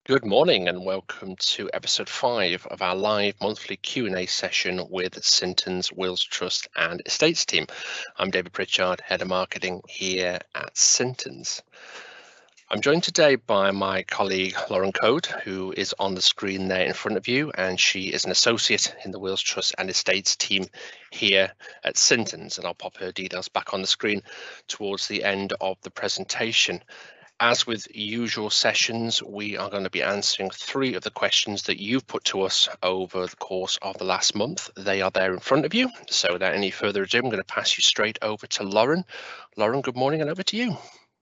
Good morning and welcome to episode 5 of our live monthly Q&A session with Sinton's Wills Trust and Estates team. I'm David Pritchard, Head of Marketing here at Sinton's. I'm joined today by my colleague Lauren Code, who is on the screen there in front of you, and she is an associate in the Wills Trust and Estates team here at Sinton's, and I'll pop her details back on the screen towards the end of the presentation. As with usual sessions, we are going to be answering 3 of the questions that you've put to us over the course of the last month. They are there in front of you. So without any further ado, I'm going to pass you straight over to Lauren. Lauren, good morning and over to you.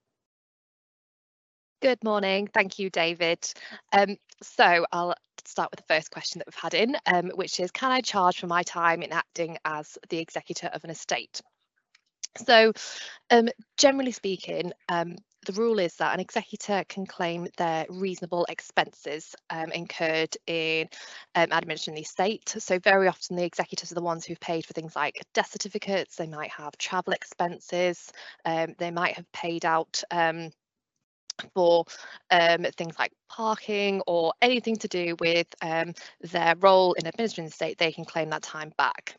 Good morning. Thank you, David. So I'll start with the first question that we've had in, which is, can I charge for my time in acting as the executor of an estate? So generally speaking, the rule is that an executor can claim their reasonable expenses incurred in administering the estate. So very often the executors are the ones who've paid for things like death certificates, they might have travel expenses, they might have paid out for things like parking or anything to do with their role in administering the estate. They can claim that time back.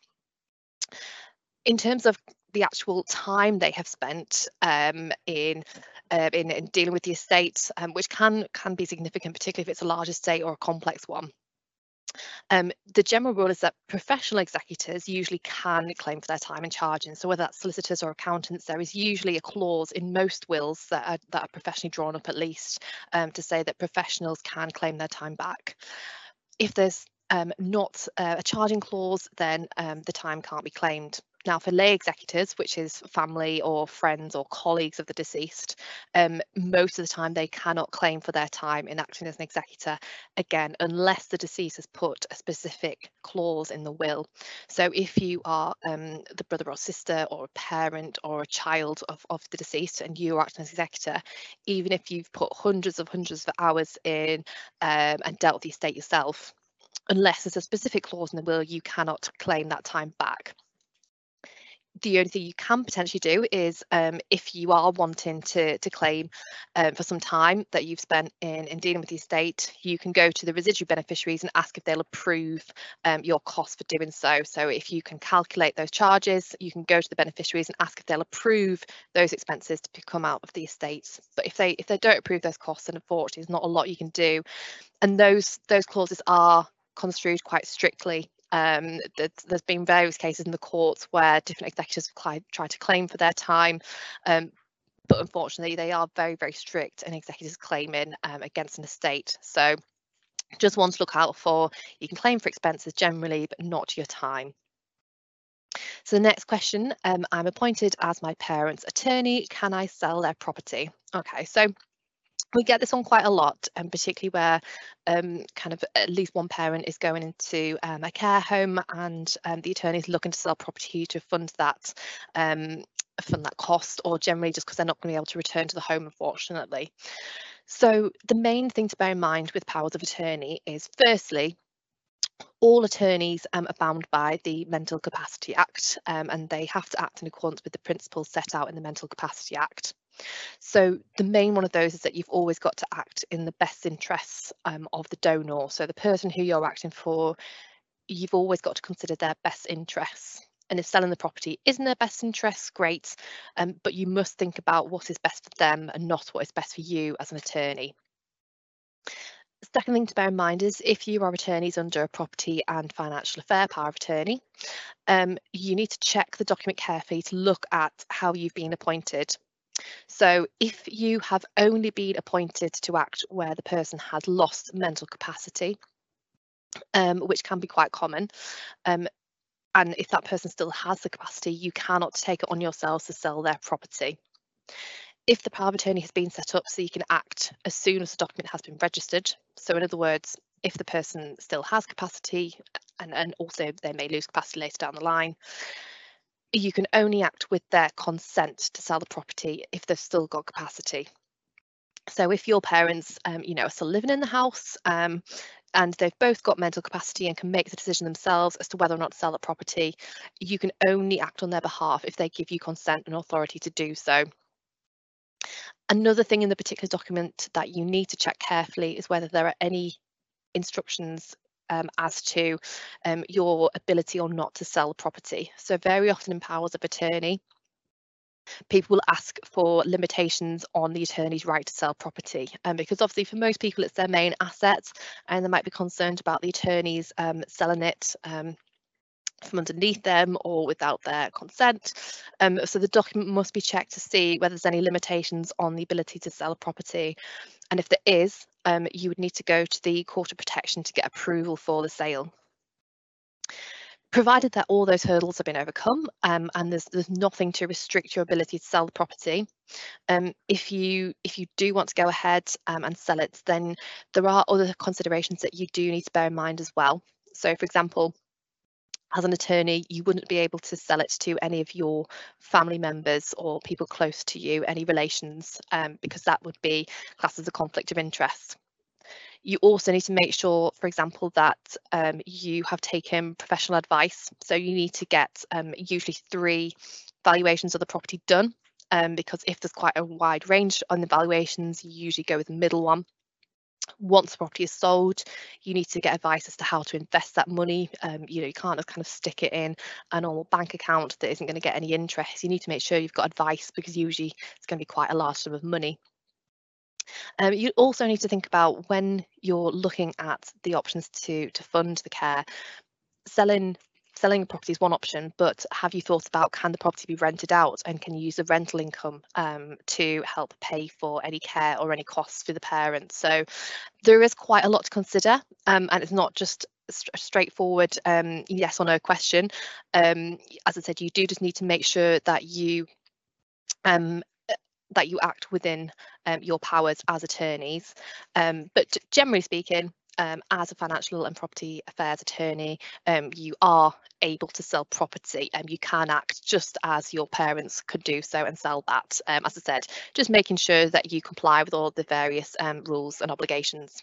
In terms of the actual time they have spent in dealing with the estate, which can be significant, particularly if it's a large estate or a complex one. The general rule is that professional executors usually can claim for their time in charging. So whether that's solicitors or accountants, there is usually a clause in most wills that are professionally drawn up at least to say that professionals can claim their time back. If there's not a charging clause, then the time can't be claimed. Now, for lay executors, which is family or friends or colleagues of the deceased, most of the time they cannot claim for their time in acting as an executor, again, unless the deceased has put a specific clause in the will. So if you are the brother or sister or a parent or a child of the deceased and you are acting as executor, even if you've put hundreds of hours in and dealt with the estate yourself, unless there's a specific clause in the will, you cannot claim that time back. The only thing you can potentially do is if you are wanting to claim for some time that you've spent in dealing with the estate, you can go to the residuary beneficiaries and ask if they'll approve your costs for doing so. So if you can calculate those charges, you can go to the beneficiaries and ask if they'll approve those expenses to come out of the estate. But if they don't approve those costs, then unfortunately there's not a lot you can do. And those clauses are construed quite strictly. There's been various cases in the courts where different executors have tried to claim for their time, but unfortunately they are very, very strict in executors claiming against an estate. So just one to look out for. You can claim for expenses generally, but not your time. So the next question, I'm appointed as my parents' attorney. Can I sell their property? Okay, so we get this on quite a lot, and particularly where kind of at least one parent is going into a care home and the attorney is looking to sell property to fund that cost, or generally just because they're not going to be able to return to the home, unfortunately. So the main thing to bear in mind with powers of attorney is, firstly, all attorneys are bound by the Mental Capacity Act, and they have to act in accordance with the principles set out in the Mental Capacity Act. So the main one of those is that you've always got to act in the best interests of the donor. So the person who you're acting for, you've always got to consider their best interests. And if selling the property isn't their best interests, great, but you must think about what is best for them and not what is best for you as an attorney. The second thing to bear in mind is if you are attorneys under a property and financial affair power of attorney, you need to check the document carefully to look at how you've been appointed. So if you have only been appointed to act where the person has lost mental capacity, which can be quite common, and if that person still has the capacity, you cannot take it on yourselves to sell their property. If the power of attorney has been set up so you can act as soon as the document has been registered, so in other words, if the person still has capacity and also they may lose capacity later down the line, you can only act with their consent to sell the property if they've still got capacity. So if your parents, are still living in the house and they've both got mental capacity and can make the decision themselves as to whether or not to sell the property, you can only act on their behalf if they give you consent and authority to do so. Another thing in the particular document that you need to check carefully is whether there are any instructions as to your ability or not to sell property. So very often in powers of attorney, people will ask for limitations on the attorney's right to sell property, because obviously for most people it's their main assets, and they might be concerned about the attorneys selling it from underneath them or without their consent. So the document must be checked to see whether there's any limitations on the ability to sell a property. And if there is, you would need to go to the Court of Protection to get approval for the sale. Provided that all those hurdles have been overcome, and there's nothing to restrict your ability to sell the property, if you do want to go ahead and sell it, then there are other considerations that you do need to bear in mind as well. So, for example, as an attorney, you wouldn't be able to sell it to any of your family members or people close to you, any relations, because that would be classed as a conflict of interest. You also need to make sure, for example, that you have taken professional advice. So you need to get usually 3 valuations of the property done, because if there's quite a wide range on the valuations, you usually go with the middle one. Once the property is sold, you need to get advice as to how to invest that money. You can't just kind of stick it in a normal bank account that isn't going to get any interest. You need to make sure you've got advice, because usually it's going to be quite a large sum of money. You also need to think about, when you're looking at the options to fund the care, selling a property is one option, but have you thought about, can the property be rented out, and can you use the rental income to help pay for any care or any costs for the parents? So there is quite a lot to consider, and it's not just a straightforward yes or no question. As I said, you do just need to make sure that you act within your powers as attorneys. But generally speaking, as a financial and property affairs attorney, you are able to sell property, and you can act just as your parents could do so and sell that. As I said, just making sure that you comply with all the various rules and obligations.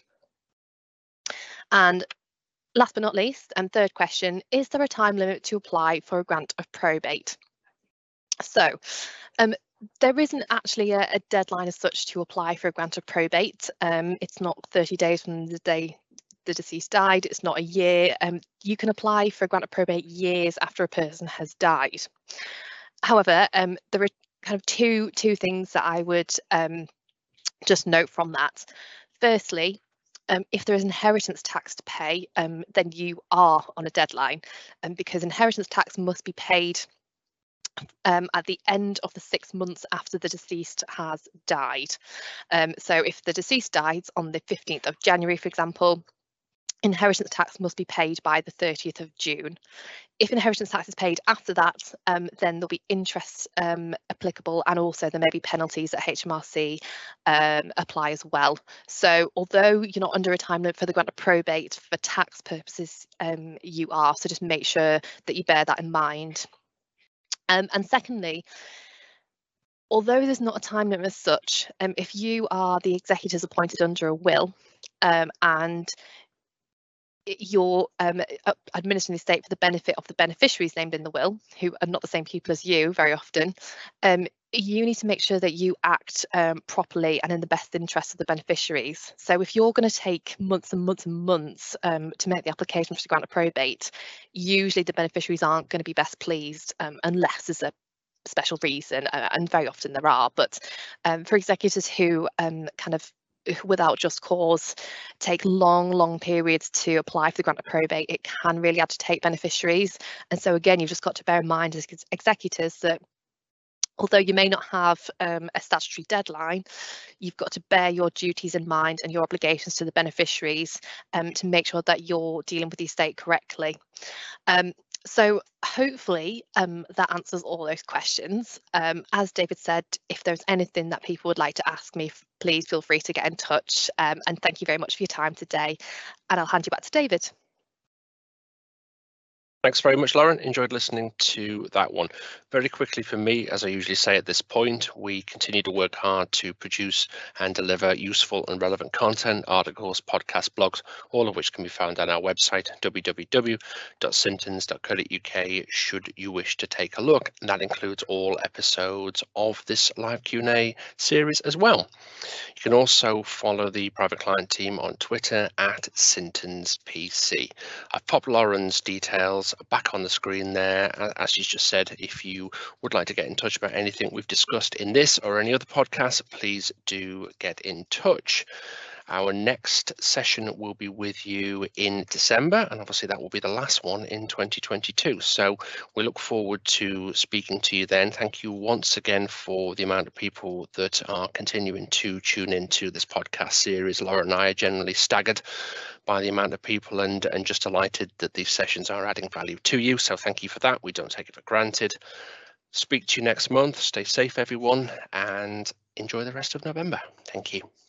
And last but not least, third question, is there a time limit to apply for a grant of probate? So there isn't actually a deadline as such to apply for a grant of probate. It's not 30 days from the day the deceased died. It's not a year. You can apply for a grant of probate years after a person has died. However, there are kind of two things that I would just note from that. Firstly, if there is inheritance tax to pay, then you are on a deadline, because inheritance tax must be paid at the end of the 6 months after the deceased has died. So if the deceased died on the 15th of January, for example, inheritance tax must be paid by the 30th of June. If inheritance tax is paid after that, then there'll be interest applicable, and also there may be penalties that HMRC apply as well. So although you're not under a time limit for the grant of probate, for tax purposes you are, so just make sure that you bear that in mind. And secondly, although there's not a time limit as such, if you are the executors appointed under a will, and you're administering the estate for the benefit of the beneficiaries named in the will, who are not the same people as you very often, you need to make sure that you act properly and in the best interest of the beneficiaries. So if you're going to take months and months and months to make the application for the grant of probate, usually the beneficiaries aren't going to be best pleased, unless there's a special reason, and very often there are. But for executors who kind of without just cause take long periods to apply for the grant of probate, it can really agitate beneficiaries. And so again, you've just got to bear in mind as executors that although you may not have a statutory deadline, you've got to bear your duties in mind and your obligations to the beneficiaries to make sure that you're dealing with the estate correctly. So hopefully that answers all those questions. As David said, if there's anything that people would like to ask me, please feel free to get in touch. And thank you very much for your time today. And I'll hand you back to David. Thanks very much, Lauren. Enjoyed listening to that one. Very quickly for me, as I usually say at this point, we continue to work hard to produce and deliver useful and relevant content, articles, podcasts, blogs, all of which can be found on our website, www.sintons.co.uk, should you wish to take a look. And that includes all episodes of this live Q&A series as well. You can also follow the private client team on Twitter at SintonsPC. I've popped Lauren's details back on the screen there. As she's just said, if you would like to get in touch about anything we've discussed in this or any other podcast, please do get in touch. Our next session will be with you in December, and obviously that will be the last one in 2022. So we look forward to speaking to you then. Thank you once again for the amount of people that are continuing to tune into this podcast series. Lauren and I are generally staggered by the amount of people and just delighted that these sessions are adding value to you. So thank you for that. We don't take it for granted. Speak to you next month. Stay safe, everyone, and enjoy the rest of November. Thank you.